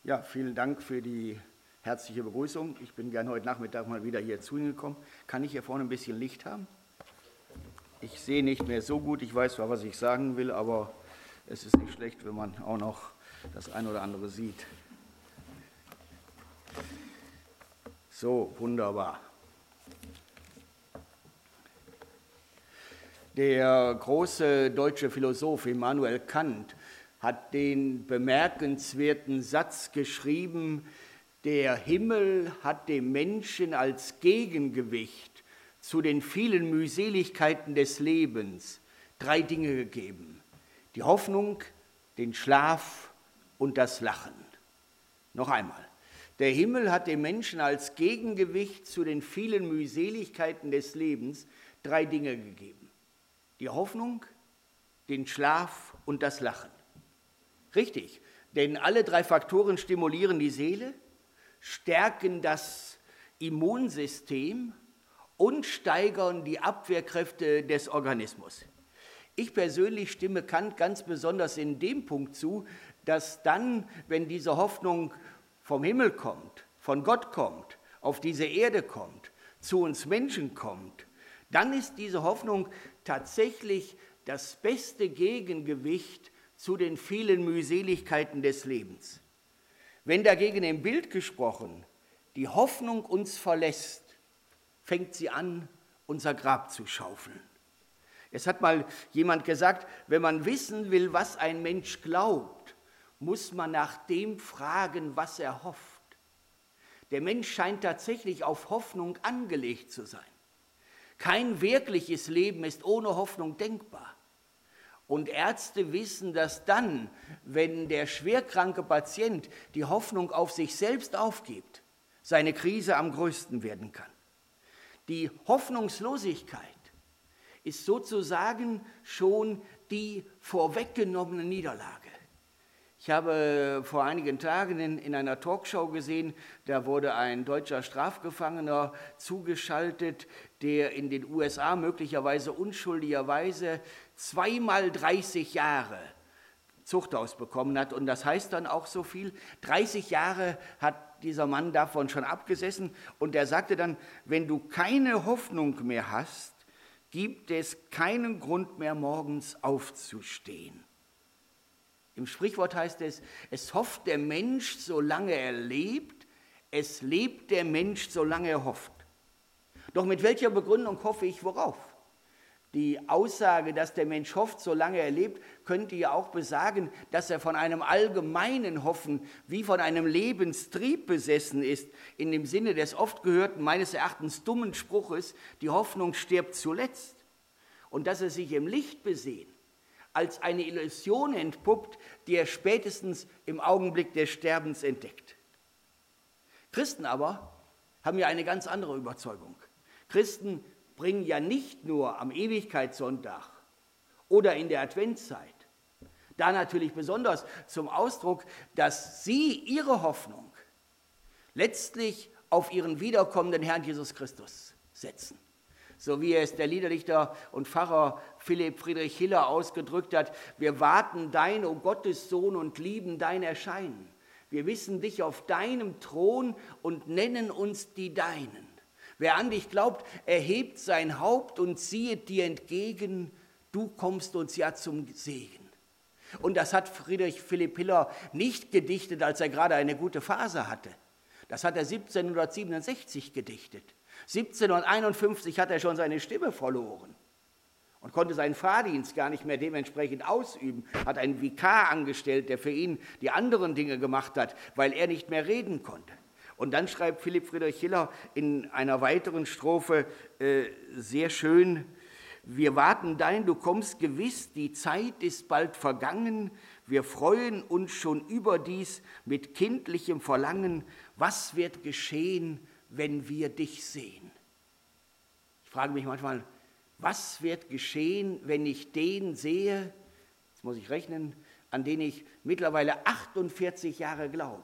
Ja, vielen Dank für die herzliche Begrüßung. Ich bin gern heute Nachmittag mal wieder hier zu Ihnen gekommen. Kann ich hier vorne ein bisschen Licht haben? Ich sehe nicht mehr so gut, ich weiß zwar, was ich sagen will, aber es ist nicht schlecht, wenn man auch noch das eine oder andere sieht. So, wunderbar. Der große deutsche Philosoph Immanuel Kant hat den bemerkenswerten Satz geschrieben: Der Himmel hat dem Menschen als Gegengewicht zu den vielen Mühseligkeiten des Lebens 3 Dinge gegeben: die Hoffnung, den Schlaf und das Lachen. Noch einmal. Der Himmel hat dem Menschen als Gegengewicht zu den vielen Mühseligkeiten des Lebens 3 Dinge gegeben: die Hoffnung, den Schlaf und das Lachen. Richtig, denn alle 3 Faktoren stimulieren die Seele, stärken das Immunsystem und steigern die Abwehrkräfte des Organismus. Ich persönlich stimme Kant ganz besonders in dem Punkt zu, dass dann, wenn diese Hoffnung vom Himmel kommt, von Gott kommt, auf diese Erde kommt, zu uns Menschen kommt, dann ist diese Hoffnung tatsächlich das beste Gegengewicht zu den vielen Mühseligkeiten des Lebens. Wenn dagegen im Bild gesprochen die Hoffnung uns verlässt, fängt sie an, unser Grab zu schaufeln. Es hat mal jemand gesagt, wenn man wissen will, was ein Mensch glaubt, muss man nach dem fragen, was er hofft. Der Mensch scheint tatsächlich auf Hoffnung angelegt zu sein. Kein wirkliches Leben ist ohne Hoffnung denkbar. Und Ärzte wissen, dass dann, wenn der schwerkranke Patient die Hoffnung auf sich selbst aufgibt, seine Krise am größten werden kann. Die Hoffnungslosigkeit ist sozusagen schon die vorweggenommene Niederlage. Ich habe vor einigen Tagen in einer Talkshow gesehen, da wurde ein deutscher Strafgefangener zugeschaltet, der in den USA möglicherweise unschuldigerweise 2-mal 30 Jahre Zuchthaus bekommen hat. Und das heißt dann auch so viel: 30 Jahre hat dieser Mann davon schon abgesessen. Und er sagte dann, wenn du keine Hoffnung mehr hast, gibt es keinen Grund mehr, morgens aufzustehen. Im Sprichwort heißt es, es hofft der Mensch, solange er lebt, es lebt der Mensch, solange er hofft. Doch mit welcher Begründung hoffe ich worauf? Die Aussage, dass der Mensch hofft, solange er lebt, könnte ja auch besagen, dass er von einem allgemeinen Hoffen wie von einem Lebenstrieb besessen ist, in dem Sinne des oft gehörten, meines Erachtens dummen Spruches, die Hoffnung stirbt zuletzt. Und dass er sich im Licht besehen als eine Illusion entpuppt, die er spätestens im Augenblick des Sterbens entdeckt. Christen aber haben ja eine ganz andere Überzeugung. Christen bringen ja nicht nur am Ewigkeitssonntag oder in der Adventszeit da natürlich besonders zum Ausdruck, dass sie ihre Hoffnung letztlich auf ihren wiederkommenden Herrn Jesus Christus setzen. So wie es der Liederdichter und Pfarrer Philipp Friedrich Hiller ausgedrückt hat: Wir warten dein, o Gottes Sohn, und lieben dein Erscheinen. Wir wissen dich auf deinem Thron und nennen uns die Deinen. Wer an dich glaubt, erhebt sein Haupt und ziehet dir entgegen, du kommst uns ja zum Segen. Und das hat Friedrich Philipp Hiller nicht gedichtet, als er gerade eine gute Phase hatte. Das hat er 1767 gedichtet. 1751 hat er schon seine Stimme verloren und konnte seinen Fahrdienst gar nicht mehr dementsprechend ausüben, hat einen Vikar angestellt, der für ihn die anderen Dinge gemacht hat, weil er nicht mehr reden konnte. Und dann schreibt Philipp Friedrich Hiller in einer weiteren Strophe sehr schön: Wir warten dein, du kommst gewiss, die Zeit ist bald vergangen, wir freuen uns schon überdies mit kindlichem Verlangen, was wird geschehen, wenn wir dich sehen? Ich frage mich manchmal, was wird geschehen, wenn ich den sehe, jetzt muss ich rechnen, an den ich mittlerweile 48 Jahre glaube,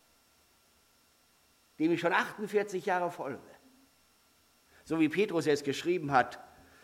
dem ich schon 48 Jahre folge. So wie Petrus es geschrieben hat.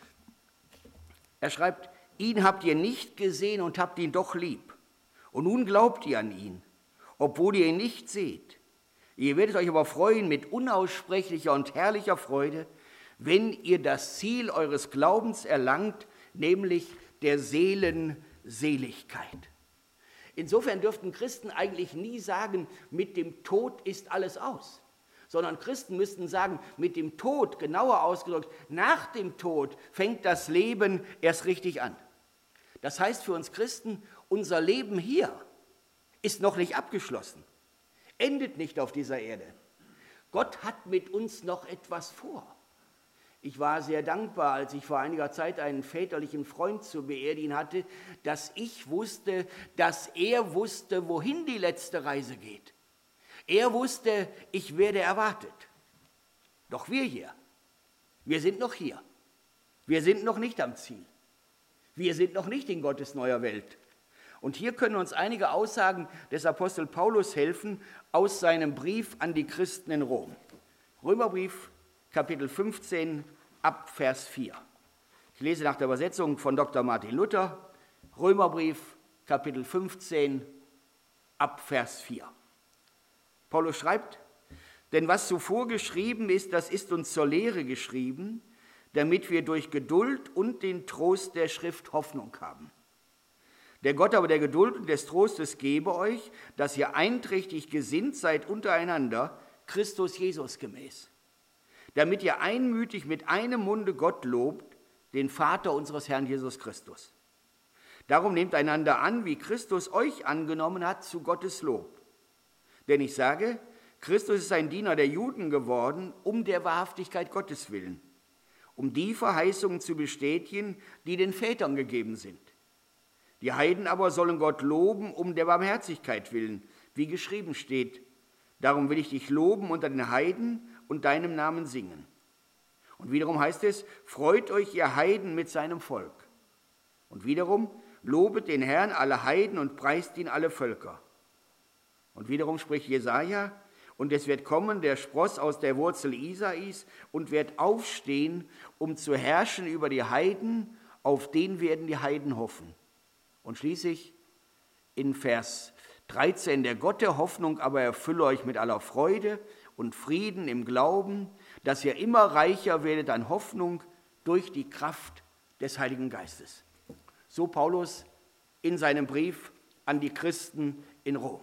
Er schreibt, ihn habt ihr nicht gesehen und habt ihn doch lieb. Und nun glaubt ihr an ihn. obwohl ihr ihn nicht seht. Ihr werdet euch aber freuen mit unaussprechlicher und herrlicher Freude, wenn ihr das Ziel eures Glaubens erlangt, nämlich der Seelenseligkeit. Insofern dürften Christen eigentlich nie sagen, mit dem Tod ist alles aus, sondern Christen müssten sagen, mit dem Tod, genauer ausgedrückt, nach dem Tod fängt das Leben erst richtig an. Das heißt für uns Christen, unser Leben hier ist noch nicht abgeschlossen, endet nicht auf dieser Erde. Gott hat mit uns noch etwas vor. Ich war sehr dankbar, als ich vor einiger Zeit einen väterlichen Freund zu beerdigen hatte, dass ich wusste, dass er wusste, wohin die letzte Reise geht. Er wusste, ich werde erwartet. Doch wir hier, wir sind noch hier. Wir sind noch nicht am Ziel. Wir sind noch nicht in Gottes neuer Welt. Und hier können uns einige Aussagen des Apostel Paulus helfen aus seinem Brief an die Christen in Rom. Römerbrief, Kapitel 15, ab Vers 4. Ich lese nach der Übersetzung von Dr. Martin Luther, Römerbrief, Kapitel 15, ab Vers 4. Paulus schreibt, denn was zuvor geschrieben ist, das ist uns zur Lehre geschrieben, damit wir durch Geduld und den Trost der Schrift Hoffnung haben. Der Gott aber der Geduld und des Trostes gebe euch, dass ihr einträchtig gesinnt seid untereinander, Christus Jesus gemäß, damit ihr einmütig mit einem Munde Gott lobt, den Vater unseres Herrn Jesus Christus. Darum nehmt einander an, wie Christus euch angenommen hat, zu Gottes Lob. Denn ich sage, Christus ist ein Diener der Juden geworden, um der Wahrhaftigkeit Gottes willen, um die Verheißungen zu bestätigen, die den Vätern gegeben sind. Die Heiden aber sollen Gott loben, um der Barmherzigkeit willen, wie geschrieben steht. Darum will ich dich loben unter den Heiden und deinem Namen singen. Und wiederum heißt es, freut euch, ihr Heiden, mit seinem Volk. Und wiederum, lobet den Herrn alle Heiden und preist ihn alle Völker. Und wiederum spricht Jesaja, und es wird kommen der Spross aus der Wurzel Isais und wird aufstehen, um zu herrschen über die Heiden, auf den werden die Heiden hoffen. Und schließlich in Vers 13, der Gott der Hoffnung aber erfülle euch mit aller Freude und Frieden im Glauben, dass ihr immer reicher werdet an Hoffnung durch die Kraft des Heiligen Geistes. So Paulus in seinem Brief an die Christen in Rom.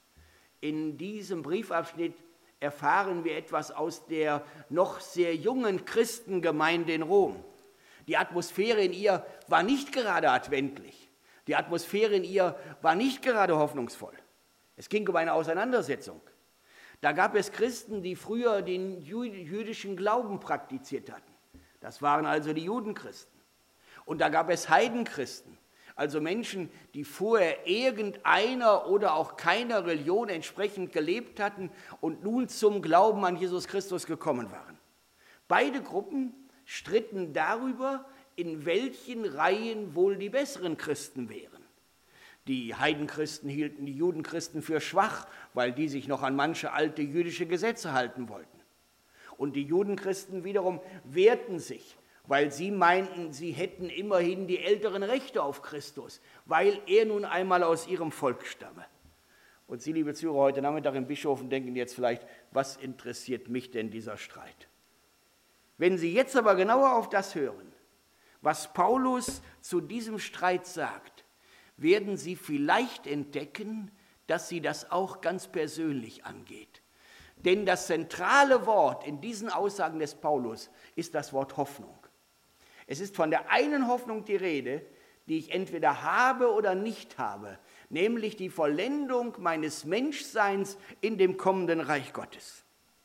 In diesem Briefabschnitt erfahren wir etwas aus der noch sehr jungen Christengemeinde in Rom. Die Atmosphäre in ihr war nicht gerade adventlich. Die Atmosphäre in ihr war nicht gerade hoffnungsvoll. Es ging um eine Auseinandersetzung. Da gab es Christen, die früher den jüdischen Glauben praktiziert hatten. Das waren also die Judenchristen. Und da gab es Heidenchristen, also Menschen, die vorher irgendeiner oder auch keiner Religion entsprechend gelebt hatten und nun zum Glauben an Jesus Christus gekommen waren. Beide Gruppen stritten darüber, in welchen Reihen wohl die besseren Christen wären. Die Heidenchristen hielten die Judenchristen für schwach, weil die sich noch an manche alte jüdische Gesetze halten wollten. Und die Judenchristen wiederum wehrten sich, weil sie meinten, sie hätten immerhin die älteren Rechte auf Christus, weil er nun einmal aus ihrem Volk stamme. Und Sie, liebe Zuhörer, heute Nachmittag in Bischofshofen denken jetzt vielleicht, was interessiert mich denn dieser Streit? Wenn Sie jetzt aber genauer auf das hören, was Paulus zu diesem Streit sagt, werden Sie vielleicht entdecken, dass Sie das auch ganz persönlich angeht. Denn das zentrale Wort in diesen Aussagen des Paulus ist das Wort Hoffnung. Es ist von der einen Hoffnung die Rede, die ich entweder habe oder nicht habe, nämlich die Vollendung meines Menschseins in dem kommenden Reich Gottes.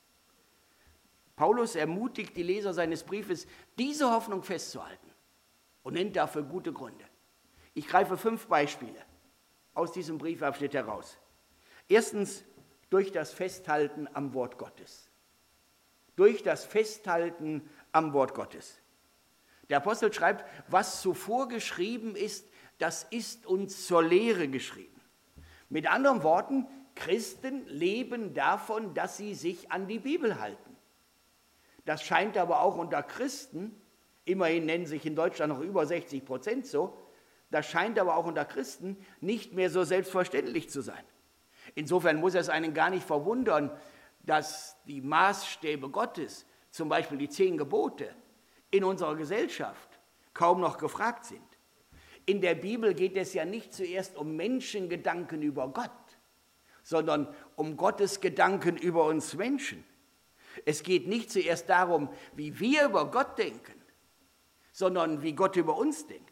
Paulus ermutigt die Leser seines Briefes, diese Hoffnung festzuhalten und nennt dafür gute Gründe. Ich greife 5 Beispiele aus diesem Briefabschnitt heraus. Erstens, durch das Festhalten am Wort Gottes. Durch das Festhalten am Wort Gottes. Der Apostel schreibt, was zuvor geschrieben ist, das ist uns zur Lehre geschrieben. Mit anderen Worten, Christen leben davon, dass sie sich an die Bibel halten. Das scheint aber auch unter Christen, immerhin nennen sich in Deutschland noch über 60% so, das scheint aber auch unter Christen nicht mehr so selbstverständlich zu sein. Insofern muss es einen gar nicht verwundern, dass die Maßstäbe Gottes, zum Beispiel die 10 Gebote, in unserer Gesellschaft kaum noch gefragt sind. In der Bibel geht es ja nicht zuerst um Menschengedanken über Gott, sondern um Gottes Gedanken über uns Menschen. Es geht nicht zuerst darum, wie wir über Gott denken, sondern wie Gott über uns denkt.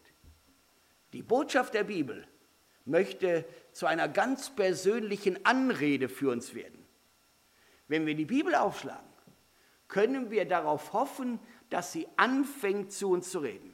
Die Botschaft der Bibel möchte zu einer ganz persönlichen Anrede für uns werden. Wenn wir die Bibel aufschlagen, können wir darauf hoffen, dass sie anfängt, zu uns zu reden.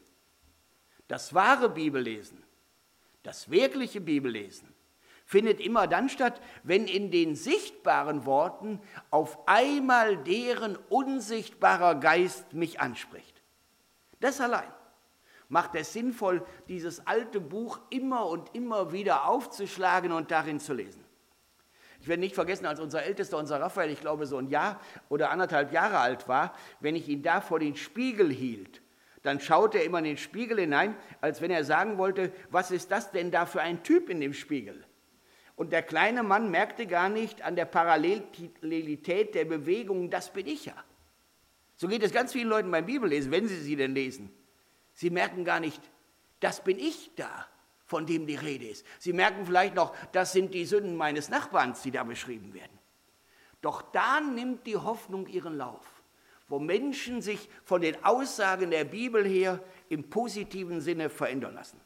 Das wahre Bibellesen, das wirkliche Bibellesen, findet immer dann statt, wenn in den sichtbaren Worten auf einmal deren unsichtbarer Geist mich anspricht. Das allein macht es sinnvoll, dieses alte Buch immer und immer wieder aufzuschlagen und darin zu lesen. Ich werde nicht vergessen, als unser Ältester, unser Raphael, ich glaube so ein Jahr oder 1,5 Jahre alt war, wenn ich ihn da vor den Spiegel hielt, dann schaute er immer in den Spiegel hinein, als wenn er sagen wollte, was ist das denn da für ein Typ in dem Spiegel? Und der kleine Mann merkte gar nicht an der Parallelität der Bewegungen, das bin ich ja. So geht es ganz vielen Leuten beim Bibellesen, wenn sie denn lesen. Sie merken gar nicht, das bin ich da, von dem die Rede ist. Sie merken vielleicht noch, das sind die Sünden meines Nachbarns, die da beschrieben werden. Doch da nimmt die Hoffnung ihren Lauf, wo Menschen sich von den Aussagen der Bibel her im positiven Sinne verändern lassen.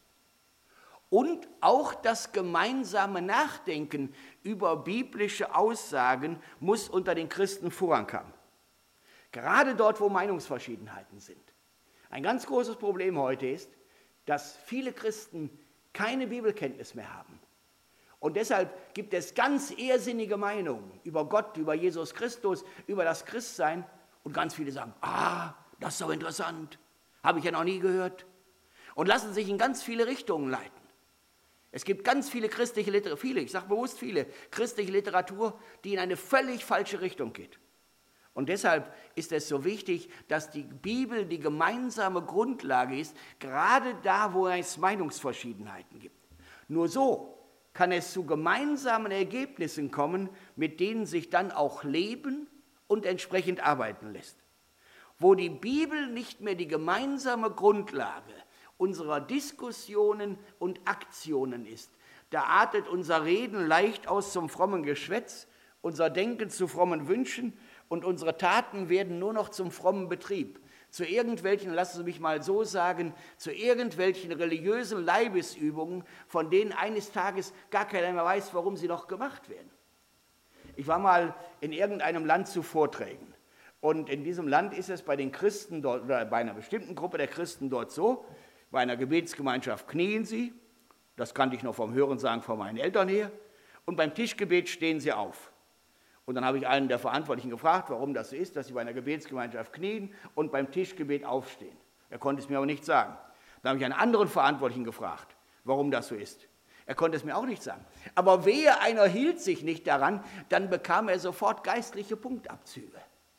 Und auch das gemeinsame Nachdenken über biblische Aussagen muss unter den Christen Vorrang haben. Gerade dort, wo Meinungsverschiedenheiten sind. Ein ganz großes Problem heute ist, dass viele Christen keine Bibelkenntnis mehr haben. Und deshalb gibt es ganz ehrsinnige Meinungen über Gott, über Jesus Christus, über das Christsein. Und ganz viele sagen, das ist doch interessant, habe ich ja noch nie gehört. Und lassen sich in ganz viele Richtungen leiten. Es gibt ganz viele christliche Literatur, ich sage bewusst viele, christliche Literatur, die in eine völlig falsche Richtung geht. Und deshalb ist es so wichtig, dass die Bibel die gemeinsame Grundlage ist, gerade da, wo es Meinungsverschiedenheiten gibt. Nur so kann es zu gemeinsamen Ergebnissen kommen, mit denen sich dann auch leben und entsprechend arbeiten lässt. Wo die Bibel nicht mehr die gemeinsame Grundlage unserer Diskussionen und Aktionen ist, da artet unser Reden leicht aus zum frommen Geschwätz, unser Denken zu frommen Wünschen und unsere Taten werden nur noch zum frommen Betrieb, zu irgendwelchen, lassen Sie mich mal so sagen, zu irgendwelchen religiösen Leibesübungen, von denen eines Tages gar keiner mehr weiß, warum sie noch gemacht werden. Ich war mal in irgendeinem Land zu Vorträgen und in diesem Land ist es bei den Christen dort, oder bei einer bestimmten Gruppe der Christen dort so, bei einer Gebetsgemeinschaft knien sie, das kannte ich noch vom Hörensagen von meinen Eltern her, und beim Tischgebet stehen sie auf. Und dann habe ich einen der Verantwortlichen gefragt, warum das so ist, dass sie bei einer Gebetsgemeinschaft knien und beim Tischgebet aufstehen. Er konnte es mir aber nicht sagen. Dann habe ich einen anderen Verantwortlichen gefragt, warum das so ist. Er konnte es mir auch nicht sagen. Aber wehe, einer hielt sich nicht daran, dann bekam er sofort geistliche Punktabzüge.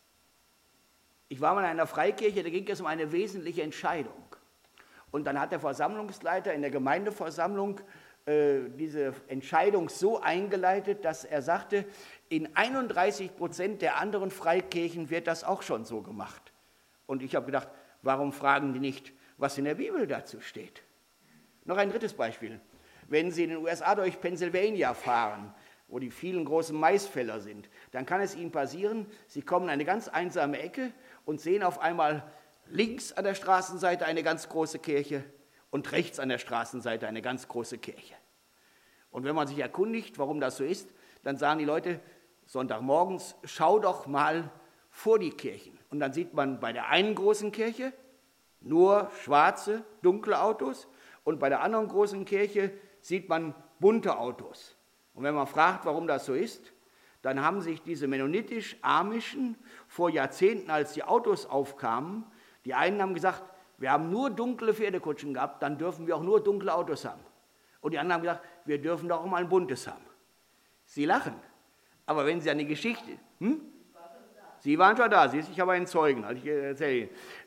Ich war mal in einer Freikirche, da ging es um eine wesentliche Entscheidung. Und dann hat der Versammlungsleiter in der Gemeindeversammlung diese Entscheidung so eingeleitet, dass er sagte, in 31% der anderen Freikirchen wird das auch schon so gemacht. Und ich habe gedacht, warum fragen die nicht, was in der Bibel dazu steht? Noch ein drittes Beispiel. Wenn Sie in den USA durch Pennsylvania fahren, wo die vielen großen Maisfelder sind, dann kann es Ihnen passieren, Sie kommen in eine ganz einsame Ecke und sehen auf einmal links an der Straßenseite eine ganz große Kirche und rechts an der Straßenseite eine ganz große Kirche. Und wenn man sich erkundigt, warum das so ist, dann sagen die Leute, Sonntagmorgens, schau doch mal vor die Kirchen. Und dann sieht man bei der einen großen Kirche nur schwarze, dunkle Autos und bei der anderen großen Kirche sieht man bunte Autos. Und wenn man fragt, warum das so ist, dann haben sich diese mennonitisch-amischen vor Jahrzehnten, als die Autos aufkamen, die einen haben gesagt, wir haben nur dunkle Pferdekutschen gehabt, dann dürfen wir auch nur dunkle Autos haben. Und die anderen haben gesagt, wir dürfen doch auch mal ein buntes haben. Sie lachen, aber wenn Sie an die Geschichte... Sie waren schon da, ich habe einen Zeugen, also ich erzähle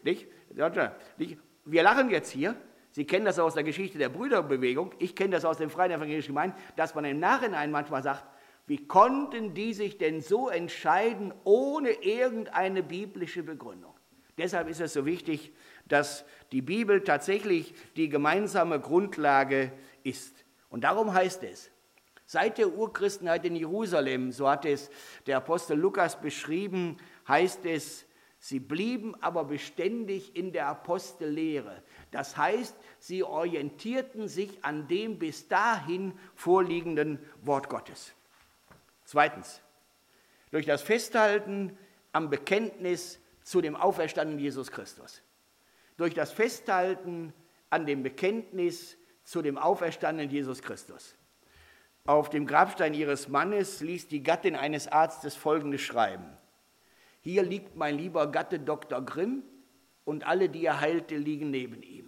Ihnen. Wir lachen jetzt hier, Sie kennen das aus der Geschichte der Brüderbewegung, ich kenne das aus den Freien Evangelischen Gemeinden, dass man im Nachhinein manchmal sagt, Wie konnten die sich denn so entscheiden, ohne irgendeine biblische Begründung? Deshalb ist es so wichtig, dass die Bibel tatsächlich die gemeinsame Grundlage ist. Und darum heißt es, seit der Urchristenheit in Jerusalem, so hat es der Apostel Lukas beschrieben, heißt es, sie blieben aber beständig in der Apostellehre. Das heißt, sie orientierten sich an dem bis dahin vorliegenden Wort Gottes. Zweitens, durch das Festhalten am Bekenntnis zu dem auferstandenen Jesus Christus. Durch das Festhalten an dem Bekenntnis zu dem auferstandenen Jesus Christus. Auf dem Grabstein ihres Mannes ließ die Gattin eines Arztes Folgendes schreiben: Hier liegt mein lieber Gatte Dr. Grimm und alle, die er heilte, liegen neben ihm.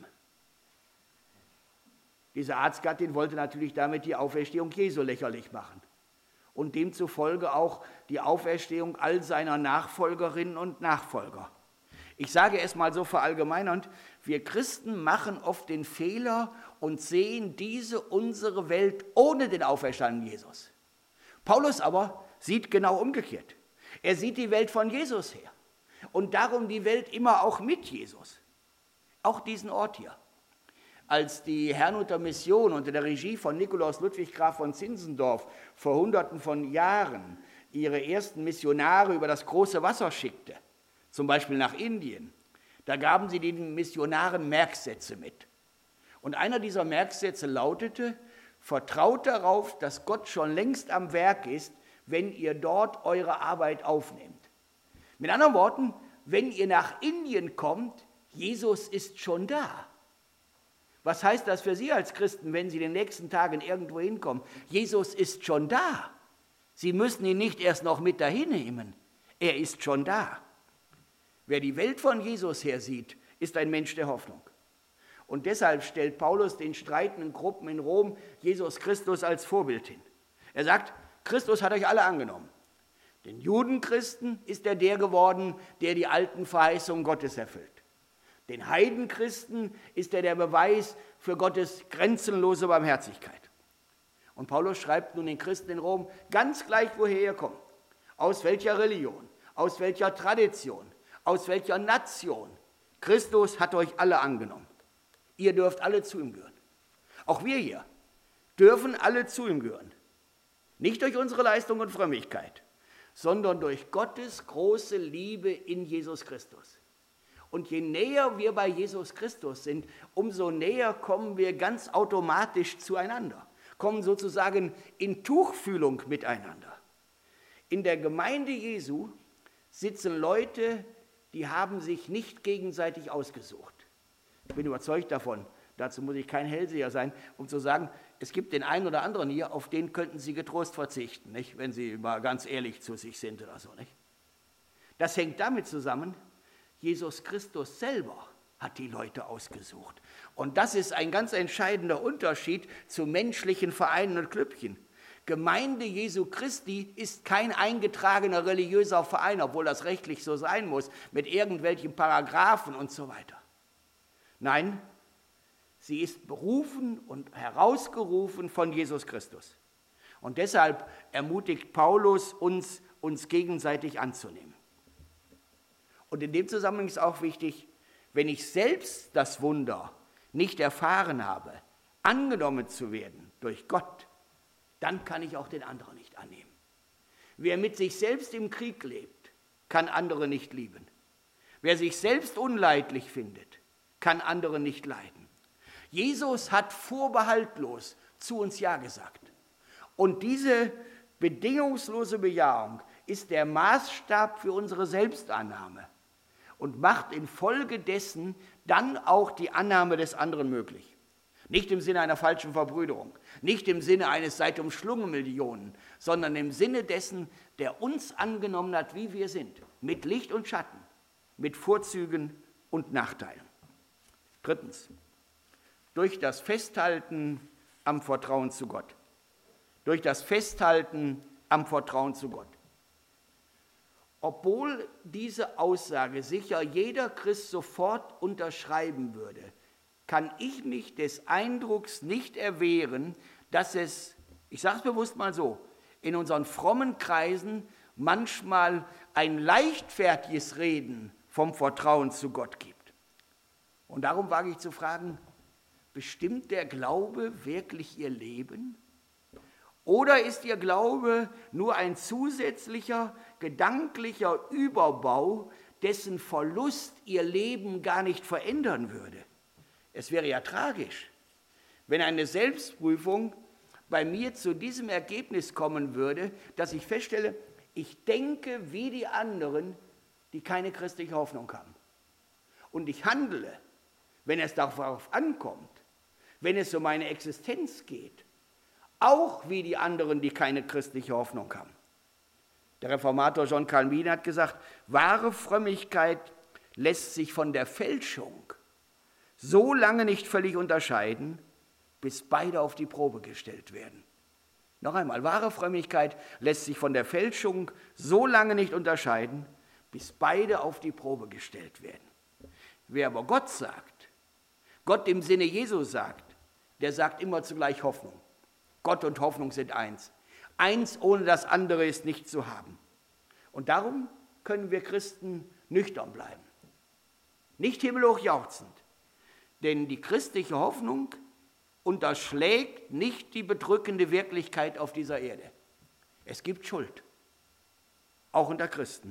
Diese Arztgattin wollte natürlich damit die Auferstehung Jesu lächerlich machen und demzufolge auch die Auferstehung all seiner Nachfolgerinnen und Nachfolger. Ich sage es mal so verallgemeinernd, wir Christen machen oft den Fehler und sehen diese unsere Welt ohne den auferstandenen Jesus. Paulus aber sieht genau umgekehrt. Er sieht die Welt von Jesus her und darum die Welt immer auch mit Jesus. Auch diesen Ort hier. Als die Herrnhuter Mission unter der Regie von Nikolaus Ludwig Graf von Zinzendorf vor Hunderten von Jahren ihre ersten Missionare über das große Wasser schickte, zum Beispiel nach Indien, da gaben sie den Missionaren Merksätze mit. Und einer dieser Merksätze lautete: Vertraut darauf, dass Gott schon längst am Werk ist, wenn ihr dort eure Arbeit aufnehmt. Mit anderen Worten, wenn ihr nach Indien kommt, Jesus ist schon da. Was heißt das für Sie als Christen, wenn Sie in den nächsten Tagen irgendwo hinkommen? Jesus ist schon da. Sie müssen ihn nicht erst noch mit dahin nehmen. Er ist schon da. Wer die Welt von Jesus her sieht, ist ein Mensch der Hoffnung. Und deshalb stellt Paulus den streitenden Gruppen in Rom Jesus Christus als Vorbild hin. Er sagt, Christus hat euch alle angenommen. Den Judenchristen ist er der geworden, der die alten Verheißungen Gottes erfüllt. Den Heidenchristen ist er der Beweis für Gottes grenzenlose Barmherzigkeit. Und Paulus schreibt nun den Christen in Rom, ganz gleich woher ihr kommt, aus welcher Religion, aus welcher Tradition, aus welcher Nation. Christus hat euch alle angenommen. Ihr dürft alle zu ihm gehören. Auch wir hier dürfen alle zu ihm gehören. Nicht durch unsere Leistung und Frömmigkeit, sondern durch Gottes große Liebe in Jesus Christus. Und je näher wir bei Jesus Christus sind, umso näher kommen wir ganz automatisch zueinander, kommen sozusagen in Tuchfühlung miteinander. In der Gemeinde Jesu sitzen Leute, die haben sich nicht gegenseitig ausgesucht. Ich bin überzeugt davon, dazu muss ich kein Hellseher sein, um zu sagen, es gibt den einen oder anderen hier, auf den könnten Sie getrost verzichten, nicht? Wenn Sie mal ganz ehrlich zu sich sind oder so. Nicht? Das hängt damit zusammen, Jesus Christus selber hat die Leute ausgesucht. Und das ist ein ganz entscheidender Unterschied zu menschlichen Vereinen und Klüppchen. Gemeinde Jesu Christi ist kein eingetragener religiöser Verein, obwohl das rechtlich so sein muss, mit irgendwelchen Paragraphen und so weiter. Nein, sie ist berufen und herausgerufen von Jesus Christus. Und deshalb ermutigt Paulus uns gegenseitig anzunehmen. Und in dem Zusammenhang ist auch wichtig, wenn ich selbst das Wunder nicht erfahren habe, angenommen zu werden durch Gott, dann kann ich auch den anderen nicht annehmen. Wer mit sich selbst im Krieg lebt, kann andere nicht lieben. Wer sich selbst unleidlich findet, kann andere nicht leiden. Jesus hat vorbehaltlos zu uns Ja gesagt. Und diese bedingungslose Bejahung ist der Maßstab für unsere Selbstannahme und macht infolgedessen dann auch die Annahme des anderen möglich. Nicht im Sinne einer falschen Verbrüderung, nicht im Sinne eines seid umschlungen Millionen, sondern im Sinne dessen, der uns angenommen hat, wie wir sind, mit Licht und Schatten, mit Vorzügen und Nachteilen. Drittens, durch das Festhalten am Vertrauen zu Gott. Durch das Festhalten am Vertrauen zu Gott. Obwohl diese Aussage sicher jeder Christ sofort unterschreiben würde, kann ich mich des Eindrucks nicht erwehren, dass es, ich sage es bewusst mal so, in unseren frommen Kreisen manchmal ein leichtfertiges Reden vom Vertrauen zu Gott gibt. Und darum wage ich zu fragen, bestimmt der Glaube wirklich Ihr Leben? Oder ist Ihr Glaube nur ein zusätzlicher, gedanklicher Überbau, dessen Verlust Ihr Leben gar nicht verändern würde? Es wäre ja tragisch, wenn eine Selbstprüfung bei mir zu diesem Ergebnis kommen würde, dass ich feststelle, ich denke wie die anderen, die keine christliche Hoffnung haben. Und ich handle, wenn es darauf ankommt, wenn es um meine Existenz geht, auch wie die anderen, die keine christliche Hoffnung haben. Der Reformator John Calvin hat gesagt, wahre Frömmigkeit lässt sich von der Fälschung so lange nicht völlig unterscheiden, bis beide auf die Probe gestellt werden. Noch einmal, wahre Frömmigkeit lässt sich von der Fälschung so lange nicht unterscheiden, bis beide auf die Probe gestellt werden. Wer aber Gott sagt, Gott im Sinne Jesu sagt, der sagt immer zugleich Hoffnung. Gott und Hoffnung sind eins. Eins ohne das andere ist nicht zu haben. Und darum können wir Christen nüchtern bleiben. Nicht himmelhoch jauchzend, denn die christliche Hoffnung unterschlägt nicht die bedrückende Wirklichkeit auf dieser Erde. Es gibt Schuld, auch unter Christen.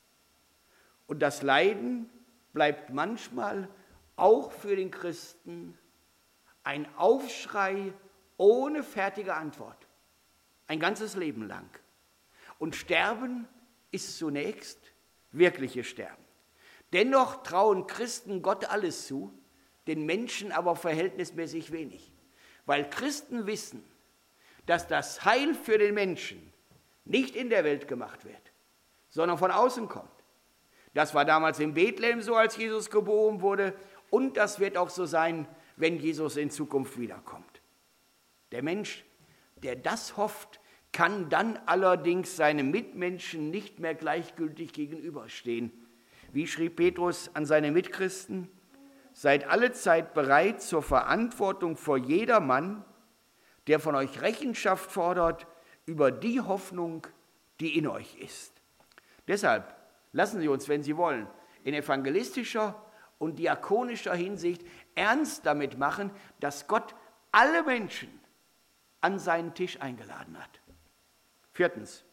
Und das Leiden bleibt manchmal auch für den Christen ein Aufschrei ohne fertige Antwort, ein ganzes Leben lang. Und Sterben ist zunächst wirkliches Sterben. Dennoch trauen Christen Gott alles zu, den Menschen aber verhältnismäßig wenig. Weil Christen wissen, dass das Heil für den Menschen nicht in der Welt gemacht wird, sondern von außen kommt. Das war damals in Bethlehem so, als Jesus geboren wurde, und das wird auch so sein, wenn Jesus in Zukunft wiederkommt. Der Mensch, der das hofft, kann dann allerdings seinem Mitmenschen nicht mehr gleichgültig gegenüberstehen. Wie schrieb Petrus an seine Mitchristen? Seid allezeit bereit zur Verantwortung vor jedermann, der von euch Rechenschaft fordert über die Hoffnung, die in euch ist. Deshalb lassen Sie uns, wenn Sie wollen, in evangelistischer und diakonischer Hinsicht ernst damit machen, dass Gott alle Menschen an seinen Tisch eingeladen hat. 4.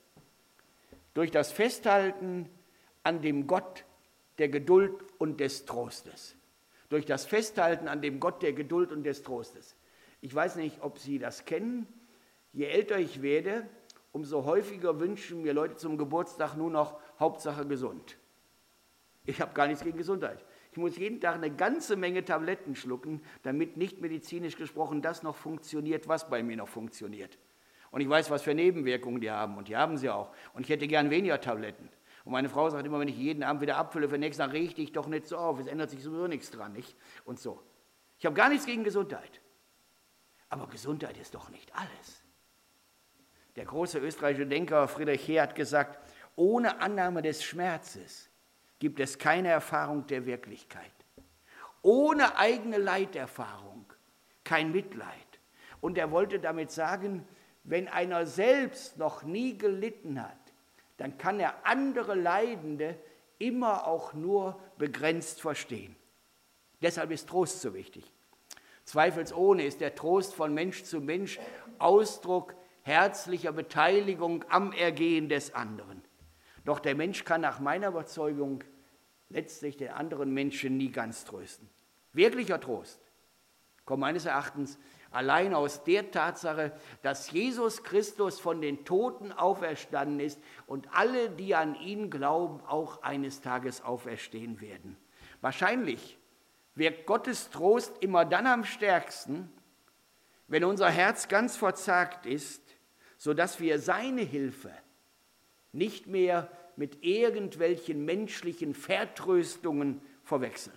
Durch das Festhalten an dem Gott der Geduld und des Trostes. Durch das Festhalten an dem Gott der Geduld und des Trostes. Ich weiß nicht, ob Sie das kennen. Je älter ich werde, umso häufiger wünschen mir Leute zum Geburtstag nur noch Hauptsache gesund. Ich habe gar nichts gegen Gesundheit. Ich muss jeden Tag eine ganze Menge Tabletten schlucken, damit nicht medizinisch gesprochen das noch funktioniert, was bei mir noch funktioniert. Und ich weiß, was für Nebenwirkungen die haben, und die haben sie auch. Und ich hätte gern weniger Tabletten. Und meine Frau sagt immer, wenn ich jeden Abend wieder abfülle, für den nächsten Tag richte ich doch nicht so auf, es ändert sich sowieso nichts dran, nicht? Und so. Ich habe gar nichts gegen Gesundheit. Aber Gesundheit ist doch nicht alles. Der große österreichische Denker Friedrich Heer hat gesagt, ohne Annahme des Schmerzes gibt es keine Erfahrung der Wirklichkeit. Ohne eigene Leiterfahrung kein Mitleid. Und er wollte damit sagen, wenn einer selbst noch nie gelitten hat, dann kann er andere Leidende immer auch nur begrenzt verstehen. Deshalb ist Trost so wichtig. Zweifelsohne ist der Trost von Mensch zu Mensch Ausdruck herzlicher Beteiligung am Ergehen des anderen. Doch der Mensch kann nach meiner Überzeugung letztlich den anderen Menschen nie ganz trösten. Wirklicher Trost kommt meines Erachtens allein aus der Tatsache, dass Jesus Christus von den Toten auferstanden ist und alle, die an ihn glauben, auch eines Tages auferstehen werden. Wahrscheinlich wirkt Gottes Trost immer dann am stärksten, wenn unser Herz ganz verzagt ist, sodass wir seine Hilfe nicht mehr mit irgendwelchen menschlichen Vertröstungen verwechseln.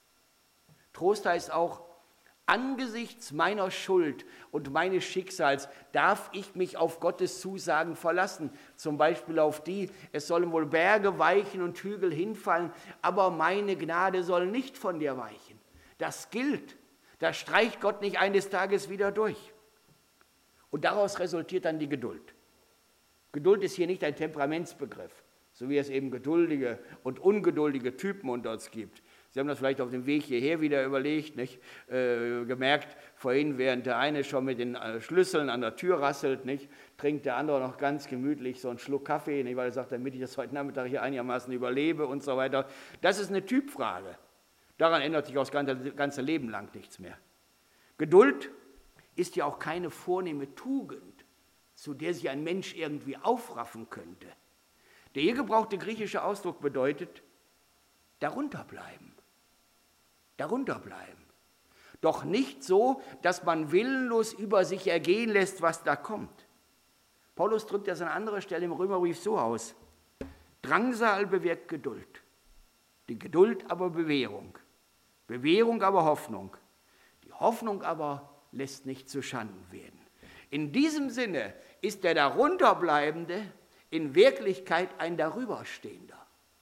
Trost heißt auch, angesichts meiner Schuld und meines Schicksals darf ich mich auf Gottes Zusagen verlassen. Zum Beispiel auf die, es sollen wohl Berge weichen und Hügel hinfallen, aber meine Gnade soll nicht von dir weichen. Das gilt. Das streicht Gott nicht eines Tages wieder durch. Und daraus resultiert dann die Geduld. Geduld ist hier nicht ein Temperamentsbegriff, so wie es eben geduldige und ungeduldige Typen unter uns gibt. Sie haben das vielleicht auf dem Weg hierher wieder überlegt, nicht? Gemerkt, vorhin, während der eine schon mit den Schlüsseln an der Tür rasselt, nicht? Trinkt der andere noch ganz gemütlich so einen Schluck Kaffee, nicht? Weil er sagt, damit ich das heute Nachmittag hier einigermaßen überlebe und so weiter. Das ist eine Typfrage. Daran ändert sich auch das ganze Leben lang nichts mehr. Geduld ist ja auch keine vornehme Tugend, zu der sich ein Mensch irgendwie aufraffen könnte. Der hier gebrauchte griechische Ausdruck bedeutet, darunter bleiben. Darunter bleiben. Doch nicht so, dass man willenlos über sich ergehen lässt, was da kommt. Paulus drückt das an anderer Stelle im Römerbrief so aus. Drangsal bewirkt Geduld. Die Geduld aber Bewährung. Bewährung aber Hoffnung. Die Hoffnung aber lässt nicht zu Schanden werden. In diesem Sinne ist der Darunterbleibende in Wirklichkeit ein Darüberstehender.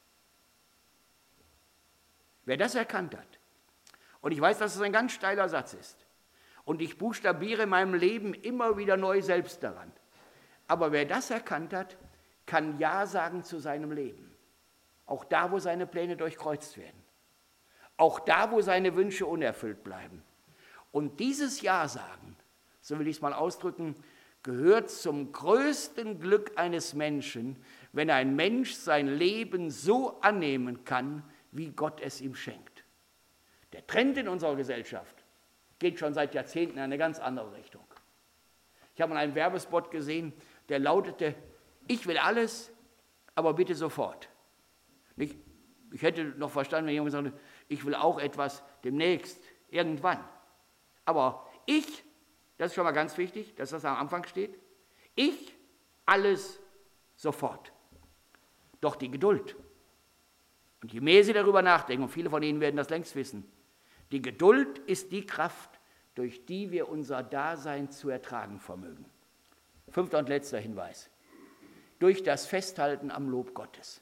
Wer das erkannt hat, und ich weiß, dass es ein ganz steiler Satz ist, und ich buchstabiere in meinem Leben immer wieder neu selbst daran, aber wer das erkannt hat, kann Ja sagen zu seinem Leben. Auch da, wo seine Pläne durchkreuzt werden. Auch da, wo seine Wünsche unerfüllt bleiben. Und dieses Ja sagen, so will ich es mal ausdrücken, gehört zum größten Glück eines Menschen, wenn ein Mensch sein Leben so annehmen kann, wie Gott es ihm schenkt. Der Trend in unserer Gesellschaft geht schon seit Jahrzehnten in eine ganz andere Richtung. Ich habe mal einen Werbespot gesehen, der lautete, ich will alles, aber bitte sofort. Ich hätte noch verstanden, wenn jemand sagte, ich will auch etwas demnächst, irgendwann. Aber ich, das ist schon mal ganz wichtig, dass das am Anfang steht, ich, alles, sofort. Doch die Geduld, und je mehr Sie darüber nachdenken, und viele von Ihnen werden das längst wissen, die Geduld ist die Kraft, durch die wir unser Dasein zu ertragen vermögen. 5. und letzter Hinweis. Durch das Festhalten am Lob Gottes.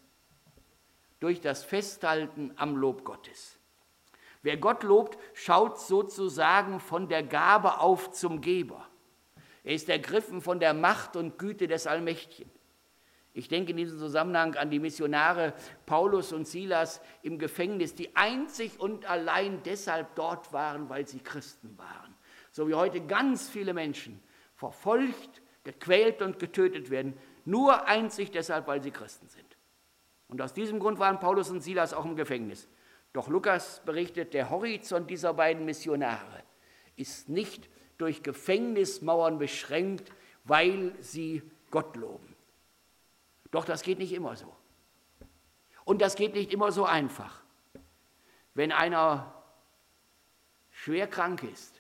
Durch das Festhalten am Lob Gottes. Wer Gott lobt, schaut sozusagen von der Gabe auf zum Geber. Er ist ergriffen von der Macht und Güte des Allmächtigen. Ich denke in diesem Zusammenhang an die Missionare Paulus und Silas im Gefängnis, die einzig und allein deshalb dort waren, weil sie Christen waren. So wie heute ganz viele Menschen verfolgt, gequält und getötet werden, nur einzig deshalb, weil sie Christen sind. Und aus diesem Grund waren Paulus und Silas auch im Gefängnis. Doch Lukas berichtet, der Horizont dieser beiden Missionare ist nicht durch Gefängnismauern beschränkt, weil sie Gott loben. Doch das geht nicht immer so. Und das geht nicht immer so einfach. Wenn einer schwer krank ist,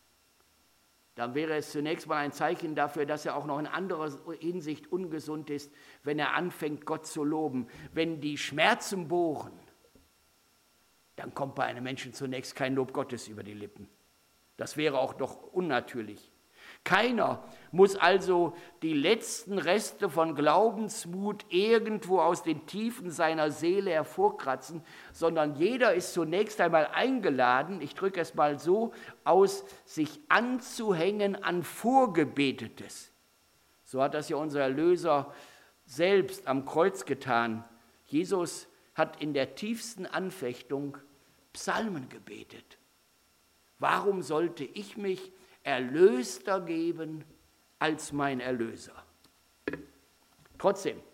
dann wäre es zunächst mal ein Zeichen dafür, dass er auch noch in anderer Hinsicht ungesund ist, wenn er anfängt, Gott zu loben. Wenn die Schmerzen bohren, dann kommt bei einem Menschen zunächst kein Lob Gottes über die Lippen. Das wäre auch doch unnatürlich. Keiner muss also die letzten Reste von Glaubensmut irgendwo aus den Tiefen seiner Seele hervorkratzen, sondern jeder ist zunächst einmal eingeladen, ich drücke es mal so aus, sich anzuhängen an Vorgebetetes. So hat das ja unser Erlöser selbst am Kreuz getan. Jesus hat in der tiefsten Anfechtung Psalmen gebetet. Warum sollte ich mich erlöster geben als mein Erlöser? Trotzdem,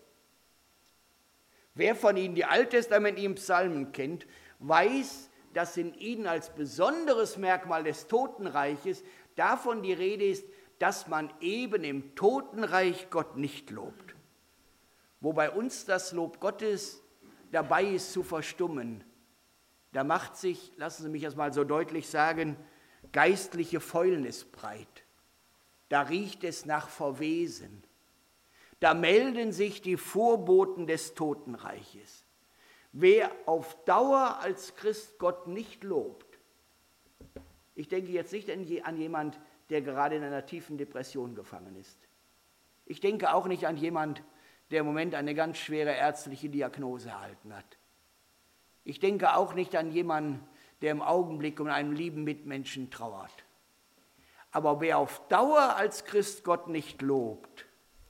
wer von Ihnen die alttestamentlichen Psalmen kennt, weiß, dass in ihnen als besonderes Merkmal des Totenreiches davon die Rede ist, dass man eben im Totenreich Gott nicht lobt. Wo bei uns das Lob Gottes dabei ist zu verstummen, da macht sich, lassen Sie mich das mal so deutlich sagen, geistliche Fäulnis breit. Da riecht es nach Verwesen. Da melden sich die Vorboten des Totenreiches. Wer auf Dauer als Christ Gott nicht lobt, ich denke jetzt nicht an jemand, der gerade in einer tiefen Depression gefangen ist. Ich denke auch nicht an jemand, der im Moment eine ganz schwere ärztliche Diagnose erhalten hat. Ich denke auch nicht an jemanden, der im Augenblick um einen lieben Mitmenschen trauert. Aber wer auf Dauer als Christ Gott nicht lobt,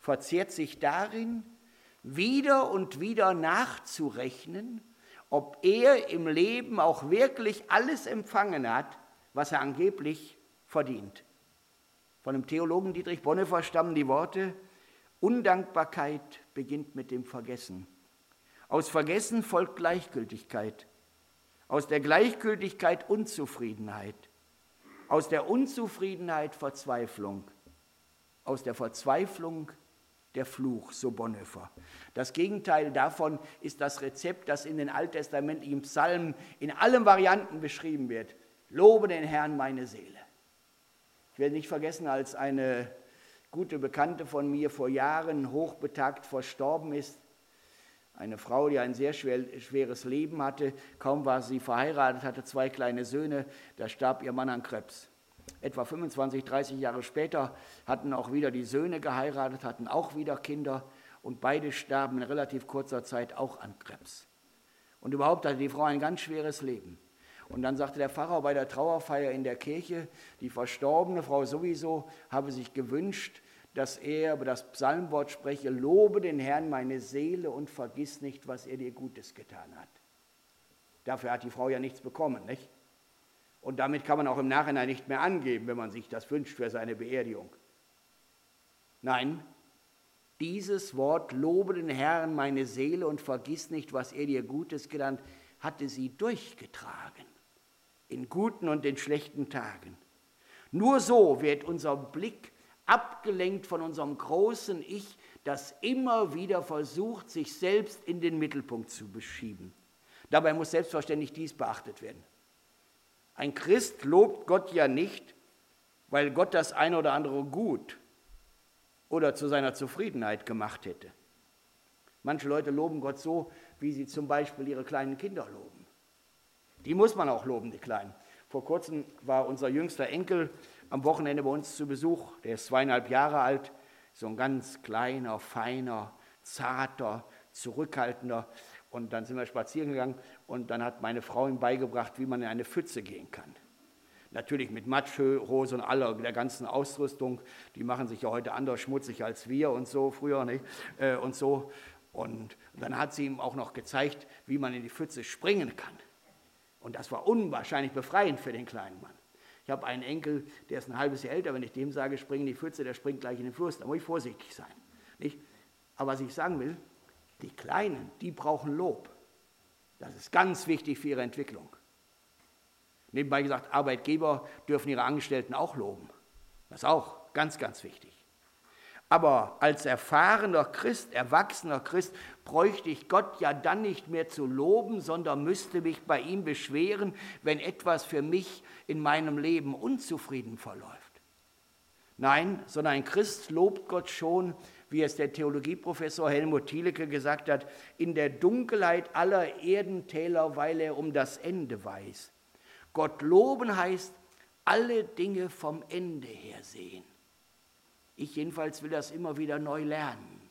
verzehrt sich darin, wieder und wieder nachzurechnen, ob er im Leben auch wirklich alles empfangen hat, was er angeblich verdient. Von dem Theologen Dietrich Bonhoeffer stammen die Worte: Undankbarkeit beginnt mit dem Vergessen. Aus Vergessen folgt Gleichgültigkeit. Aus der Gleichgültigkeit Unzufriedenheit. Aus der Unzufriedenheit Verzweiflung. Aus der Verzweiflung der Fluch, so Bonhoeffer. Das Gegenteil davon ist das Rezept, das in den alttestamentlichen Psalmen in allen Varianten beschrieben wird. Lobe den Herrn, meine Seele. Ich werde nicht vergessen, als eine gute Bekannte von mir vor Jahren hochbetagt verstorben ist. Eine Frau, die ein sehr schweres Leben hatte. Kaum war sie verheiratet, hatte 2 kleine Söhne. Da starb ihr Mann an Krebs. Etwa 25, 30 Jahre später hatten auch wieder die Söhne geheiratet, hatten auch wieder Kinder. Und beide starben in relativ kurzer Zeit auch an Krebs. Und überhaupt hatte die Frau ein ganz schweres Leben. Und dann sagte der Pfarrer bei der Trauerfeier in der Kirche, die verstorbene Frau sowieso habe sich gewünscht, dass er über das Psalmwort spreche: Lobe den Herrn, meine Seele, und vergiss nicht, was er dir Gutes getan hat. Dafür hat die Frau ja nichts bekommen, nicht? Und damit kann man auch im Nachhinein nicht mehr angeben, wenn man sich das wünscht für seine Beerdigung. Nein, dieses Wort: Lobe den Herrn, meine Seele, und vergiss nicht, was er dir Gutes getan hat, hatte sie durchgetragen, in guten und in schlechten Tagen. Nur so wird unser Blick abgelenkt von unserem großen Ich, das immer wieder versucht, sich selbst in den Mittelpunkt zu beschieben. Dabei muss selbstverständlich dies beachtet werden. Ein Christ lobt Gott ja nicht, weil Gott das eine oder andere gut oder zu seiner Zufriedenheit gemacht hätte. Manche Leute loben Gott so, wie sie zum Beispiel ihre kleinen Kinder loben. Die muss man auch loben, die Kleinen. Vor kurzem war unser jüngster Enkel am Wochenende bei uns zu Besuch. Der ist 2,5 Jahre alt, so ein ganz kleiner, feiner, zarter, zurückhaltender. Und dann sind wir spazieren gegangen und dann hat meine Frau ihm beigebracht, wie man in eine Pfütze gehen kann. Natürlich mit Matschhose und aller der ganzen Ausrüstung. Die machen sich ja heute anders schmutzig als wir und so früher, nicht? Und so. Und dann hat sie ihm auch noch gezeigt, wie man in die Pfütze springen kann. Und das war unwahrscheinlich befreiend für den kleinen Mann. Ich habe einen Enkel, der ist ein halbes Jahr älter. Wenn ich dem sage, spring in die Pfütze, der springt gleich in den Fluss. Da muss ich vorsichtig sein. Nicht? Aber was ich sagen will, die Kleinen, die brauchen Lob. Das ist ganz wichtig für ihre Entwicklung. Nebenbei gesagt, Arbeitgeber dürfen ihre Angestellten auch loben. Das ist auch ganz, ganz wichtig. Aber als erfahrener Christ, erwachsener Christ, bräuchte ich Gott ja dann nicht mehr zu loben, sondern müsste mich bei ihm beschweren, wenn etwas für mich in meinem Leben unzufrieden verläuft. Nein, sondern ein Christ lobt Gott schon, wie es der Theologieprofessor Helmut Thielicke gesagt hat, in der Dunkelheit aller Erdentäler, weil er um das Ende weiß. Gott loben heißt, alle Dinge vom Ende her sehen. Ich jedenfalls will das immer wieder neu lernen,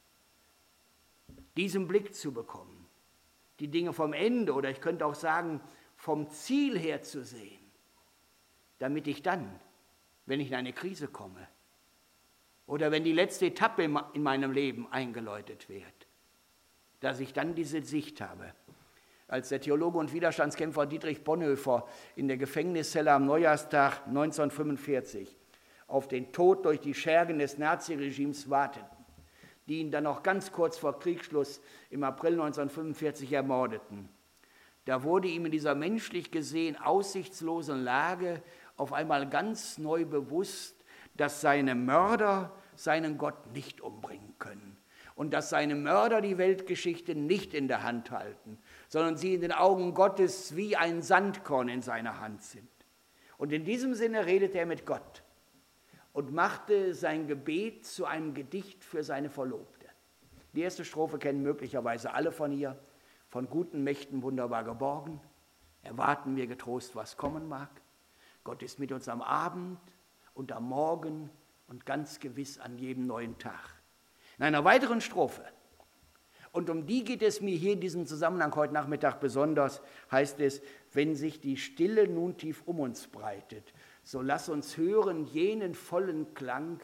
diesen Blick zu bekommen, die Dinge vom Ende oder ich könnte auch sagen, vom Ziel her zu sehen, damit ich dann, wenn ich in eine Krise komme oder wenn die letzte Etappe in meinem Leben eingeläutet wird, dass ich dann diese Sicht habe. Als der Theologe und Widerstandskämpfer Dietrich Bonhoeffer in der Gefängniszelle am Neujahrstag 1945 auf den Tod durch die Schergen des Naziregimes warteten, die ihn dann noch ganz kurz vor Kriegsschluss im April 1945 ermordeten. Da wurde ihm in dieser menschlich gesehen aussichtslosen Lage auf einmal ganz neu bewusst, dass seine Mörder seinen Gott nicht umbringen können und dass seine Mörder die Weltgeschichte nicht in der Hand halten, sondern sie in den Augen Gottes wie ein Sandkorn in seiner Hand sind. Und in diesem Sinne redete er mit Gott und machte sein Gebet zu einem Gedicht für seine Verlobte. Die erste Strophe kennen möglicherweise alle von ihr. Von guten Mächten wunderbar geborgen, erwarten wir getrost, was kommen mag. Gott ist mit uns am Abend und am Morgen und ganz gewiss an jedem neuen Tag. In einer weiteren Strophe, und um die geht es mir hier in diesem Zusammenhang heute Nachmittag besonders, heißt es, wenn sich die Stille nun tief um uns breitet, so lass uns hören jenen vollen Klang,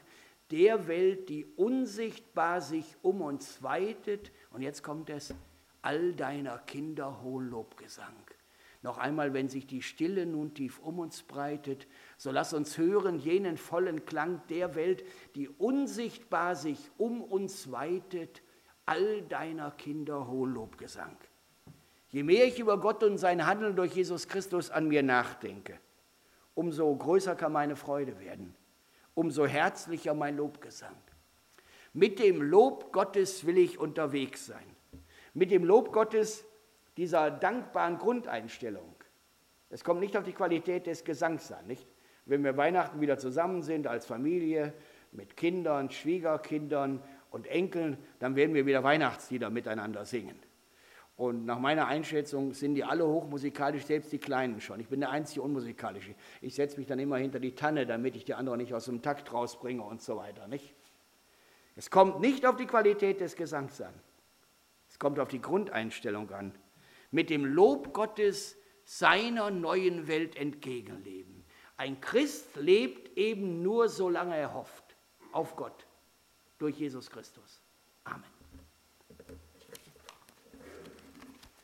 der Welt, die unsichtbar sich um uns weitet. Und jetzt kommt es, all deiner Kinder hohen Lobgesang. Noch einmal, wenn sich die Stille nun tief um uns breitet, so lass uns hören jenen vollen Klang der Welt, die unsichtbar sich um uns weitet, all deiner Kinder hohen Lobgesang. Je mehr ich über Gott und sein Handeln durch Jesus Christus an mir nachdenke, umso größer kann meine Freude werden, umso herzlicher mein Lobgesang. Mit dem Lob Gottes will ich unterwegs sein. Mit dem Lob Gottes, dieser dankbaren Grundeinstellung. Es kommt nicht auf die Qualität des Gesangs an, nicht? Wenn wir Weihnachten wieder zusammen sind als Familie, mit Kindern, Schwiegerkindern und Enkeln, dann werden wir wieder Weihnachtslieder miteinander singen. Und nach meiner Einschätzung sind die alle hochmusikalisch, selbst die Kleinen schon. Ich bin der einzige Unmusikalische. Ich setze mich dann immer hinter die Tanne, damit ich die anderen nicht aus dem Takt rausbringe und so weiter, nicht? Es kommt nicht auf die Qualität des Gesangs an. Es kommt auf die Grundeinstellung an. Mit dem Lob Gottes seiner neuen Welt entgegenleben. Ein Christ lebt eben nur, solange er hofft auf Gott durch Jesus Christus. Amen.